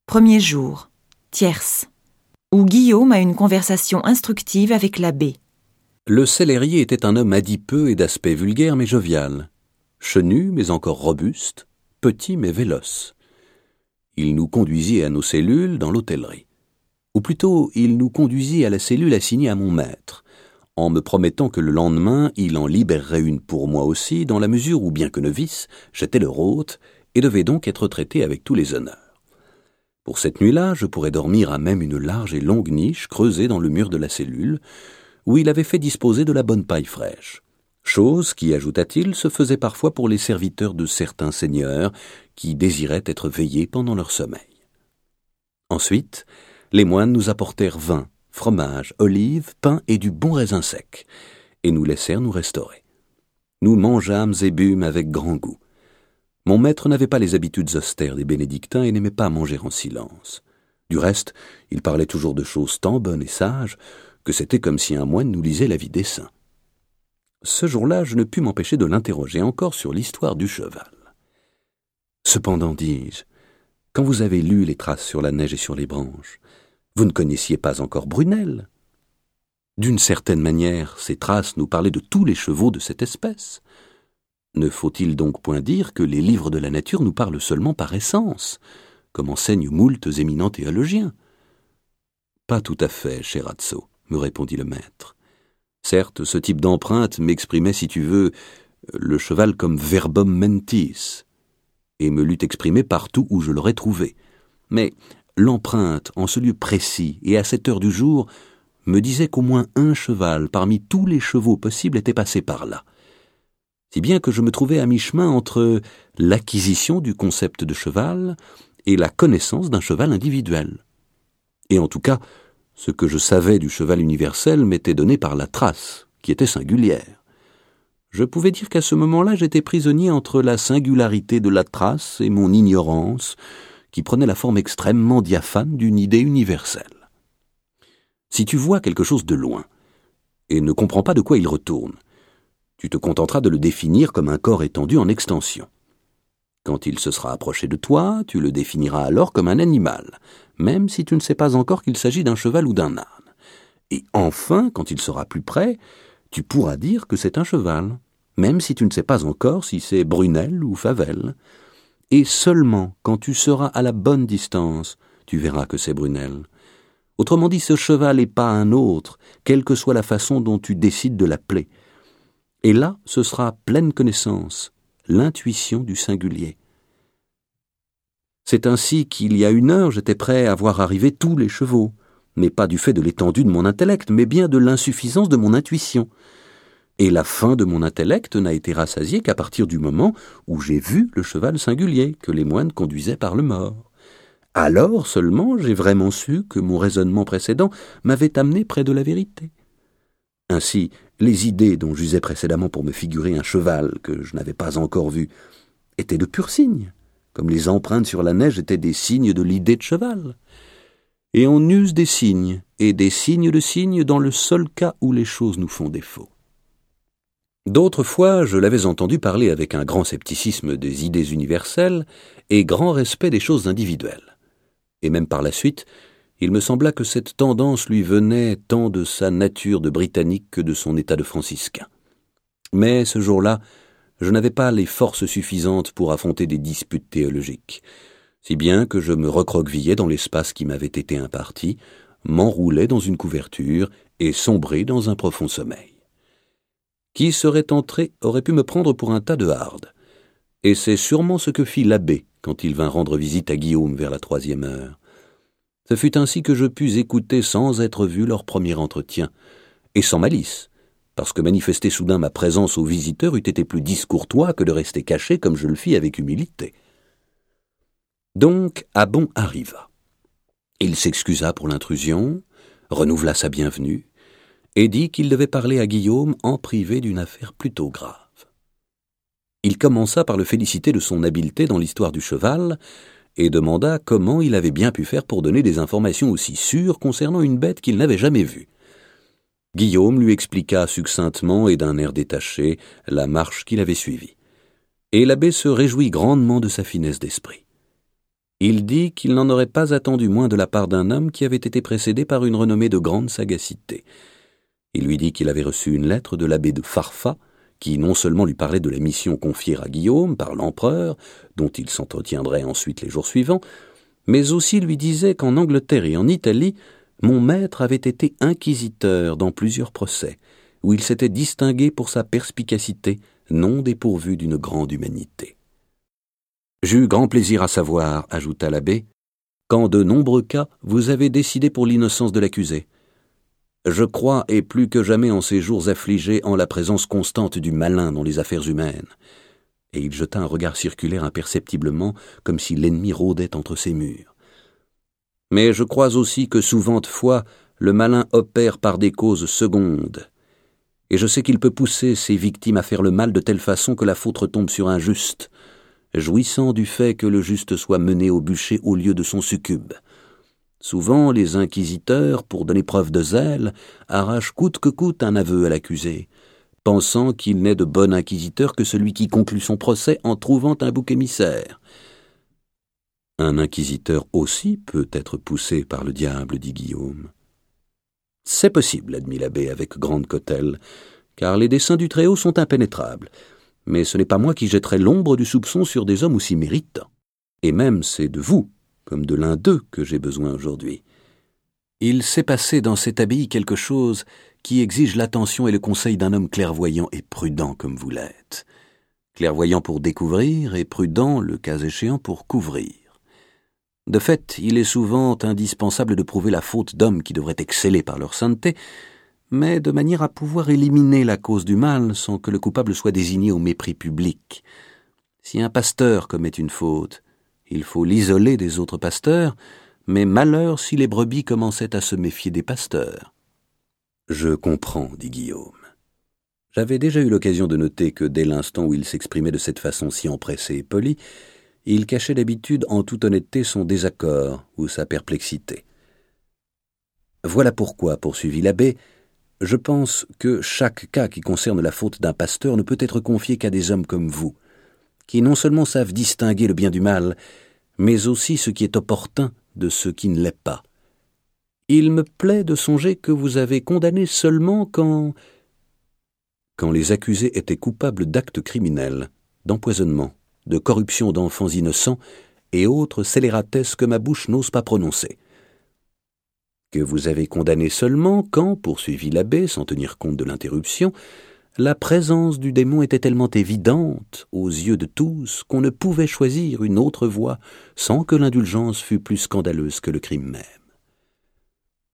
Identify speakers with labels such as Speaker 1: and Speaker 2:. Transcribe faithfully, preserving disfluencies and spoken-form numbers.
Speaker 1: Premier jour, tierce, où Guillaume a une conversation instructive avec l'abbé.
Speaker 2: Le célérier était un homme adipeux et d'aspect vulgaire mais jovial, chenu mais encore robuste, petit mais véloce. Il nous conduisit à nos cellules dans l'hôtellerie. Ou plutôt, il nous conduisit à la cellule assignée à mon maître, en me promettant que le lendemain, il en libérerait une pour moi aussi, dans la mesure où, bien que novice, j'étais leur hôte et devais donc être traité avec tous les honneurs. Pour cette nuit-là, je pourrais dormir à même une large et longue niche creusée dans le mur de la cellule, où il avait fait disposer de la bonne paille fraîche. Chose qui, ajouta-t-il, se faisait parfois pour les serviteurs de certains seigneurs qui désiraient être veillés pendant leur sommeil. Ensuite, les moines nous apportèrent vin, fromage, olives, pain et du bon raisin sec, et nous laissèrent nous restaurer. Nous mangeâmes et bûmes avec grand goût. Mon maître n'avait pas les habitudes austères des bénédictins et n'aimait pas manger en silence. Du reste, il parlait toujours de choses tant bonnes et sages que c'était comme si un moine nous lisait la vie des saints. Ce jour-là, je ne pus m'empêcher de l'interroger encore sur l'histoire du cheval. Cependant, dis-je, quand vous avez lu les traces sur la neige et sur les branches, vous ne connaissiez pas encore Brunel. D'une certaine manière, ces traces nous parlaient de tous les chevaux de cette espèce. Ne faut-il donc point dire que les livres de la nature nous parlent seulement par essence, comme enseignent moultes éminents théologiens? Pas tout à fait, cher Azzo, me répondit le maître. Certes, ce type d'empreinte m'exprimait, si tu veux, le cheval comme verbum mentis, et me l'eût exprimé partout où je l'aurais trouvé. Mais l'empreinte, en ce lieu précis et à cette heure du jour, me disait qu'au moins un cheval parmi tous les chevaux possibles était passé par là. Si bien que je me trouvais à mi-chemin entre l'acquisition du concept de cheval et la connaissance d'un cheval individuel. Et en tout cas, ce que je savais du cheval universel m'était donné par la trace, qui était singulière. Je pouvais dire qu'à ce moment-là, j'étais prisonnier entre la singularité de la trace et mon ignorance, qui prenait la forme extrêmement diaphane d'une idée universelle. Si tu vois quelque chose de loin, et ne comprends pas de quoi il retourne, tu te contenteras de le définir comme un corps étendu en extension. Quand il se sera approché de toi, tu le définiras alors comme un animal, même si tu ne sais pas encore qu'il s'agit d'un cheval ou d'un âne. Et enfin, quand il sera plus près, tu pourras dire que c'est un cheval, même si tu ne sais pas encore si c'est Brunel ou Favel. Et seulement quand tu seras à la bonne distance, tu verras que c'est Brunel. Autrement dit, ce cheval n'est pas un autre, quelle que soit la façon dont tu décides de l'appeler. Et là, ce sera pleine connaissance, l'intuition du singulier. C'est ainsi qu'il y a une heure, j'étais prêt à voir arriver tous les chevaux, mais pas du fait de l'étendue de mon intellect, mais bien de l'insuffisance de mon intuition. Et la fin de mon intellect n'a été rassasiée qu'à partir du moment où j'ai vu le cheval singulier que les moines conduisaient par le mort. Alors seulement j'ai vraiment su que mon raisonnement précédent m'avait amené près de la vérité. Ainsi, les idées dont j'usais précédemment pour me figurer un cheval que je n'avais pas encore vu étaient de purs signes, comme les empreintes sur la neige étaient des signes de l'idée de cheval. Et on use des signes, et des signes de signes dans le seul cas où les choses nous font défaut. D'autres fois, je l'avais entendu parler avec un grand scepticisme des idées universelles et grand respect des choses individuelles. Et même par la suite, il me sembla que cette tendance lui venait tant de sa nature de britannique que de son état de franciscain. Mais ce jour-là, je n'avais pas les forces suffisantes pour affronter des disputes théologiques, si bien que je me recroquevillais dans l'espace qui m'avait été imparti, m'enroulais dans une couverture et sombrais dans un profond sommeil. Qui serait entré aurait pu me prendre pour un tas de hardes, et c'est sûrement ce que fit l'abbé quand il vint rendre visite à Guillaume vers la troisième heure. Ce fut ainsi que je pus écouter sans être vu leur premier entretien, et sans malice, parce que manifester soudain ma présence aux visiteurs eût été plus discourtois que de rester caché comme je le fis avec humilité. Donc Abon arriva. Il s'excusa pour l'intrusion, renouvela sa bienvenue, et dit qu'il devait parler à Guillaume en privé d'une affaire plutôt grave. Il commença par le féliciter de son habileté dans l'histoire du cheval, et demanda comment il avait bien pu faire pour donner des informations aussi sûres concernant une bête qu'il n'avait jamais vue. Guillaume lui expliqua succinctement et d'un air détaché la marche qu'il avait suivie, et l'abbé se réjouit grandement de sa finesse d'esprit. Il dit qu'il n'en aurait pas attendu moins de la part d'un homme qui avait été précédé par une renommée de grande sagacité. Il lui dit qu'il avait reçu une lettre de l'abbé de Farfa, qui non seulement lui parlait de la mission confiée à Guillaume par l'empereur, dont il s'entretiendrait ensuite les jours suivants, mais aussi lui disait qu'en Angleterre et en Italie, mon maître avait été inquisiteur dans plusieurs procès, où il s'était distingué pour sa perspicacité, non dépourvue d'une grande humanité. J'eus grand plaisir à savoir, ajouta l'abbé, qu'en de nombreux cas vous avez décidé pour l'innocence de l'accusé. Je crois, et plus que jamais en ces jours affligés, en la présence constante du malin dans les affaires humaines. Et il jeta un regard circulaire imperceptiblement, comme si l'ennemi rôdait entre ses murs. Mais je crois aussi que souvent de fois, le malin opère par des causes secondes, et je sais qu'il peut pousser ses victimes à faire le mal de telle façon que la faute retombe sur un juste, jouissant du fait que le juste soit mené au bûcher au lieu de son succube. Souvent, les inquisiteurs, pour donner preuve de zèle, arrachent coûte que coûte un aveu à l'accusé, pensant qu'il n'est de bon inquisiteur que celui qui conclut son procès en trouvant un bouc émissaire. Un inquisiteur aussi peut être poussé par le diable, dit Guillaume. C'est possible, admit l'abbé avec grande cautèle, car les desseins du Très-Haut sont impénétrables. Mais ce n'est pas moi qui jetterai l'ombre du soupçon sur des hommes aussi méritants. Et même c'est de vous, comme de l'un d'eux, que j'ai besoin aujourd'hui. Il s'est passé dans cette abbaye quelque chose qui exige l'attention et le conseil d'un homme clairvoyant et prudent comme vous l'êtes. Clairvoyant pour découvrir et prudent, le cas échéant, pour couvrir. De fait, il est souvent indispensable de prouver la faute d'hommes qui devraient exceller par leur sainteté, mais de manière à pouvoir éliminer la cause du mal sans que le coupable soit désigné au mépris public. Si un pasteur commet une faute, il faut l'isoler des autres pasteurs, mais malheur si les brebis commençaient à se méfier des pasteurs. Je comprends, dit Guillaume. J'avais déjà eu l'occasion de noter que dès l'instant où il s'exprimait de cette façon si empressée et polie, il cachait d'habitude en toute honnêteté son désaccord ou sa perplexité. Voilà pourquoi, poursuivit l'abbé, je pense que chaque cas qui concerne la faute d'un pasteur ne peut être confié qu'à des hommes comme vous, qui non seulement savent distinguer le bien du mal, mais aussi ce qui est opportun de ce qui ne l'est pas. Il me plaît de songer que vous avez condamné seulement quand... quand les accusés étaient coupables d'actes criminels, d'empoisonnement, de corruption d'enfants innocents et autres scélératesses que ma bouche n'ose pas prononcer. Que vous avez condamné seulement quand, poursuivit l'abbé, sans tenir compte de l'interruption, la présence du démon était tellement évidente aux yeux de tous qu'on ne pouvait choisir une autre voie sans que l'indulgence fût plus scandaleuse que le crime même.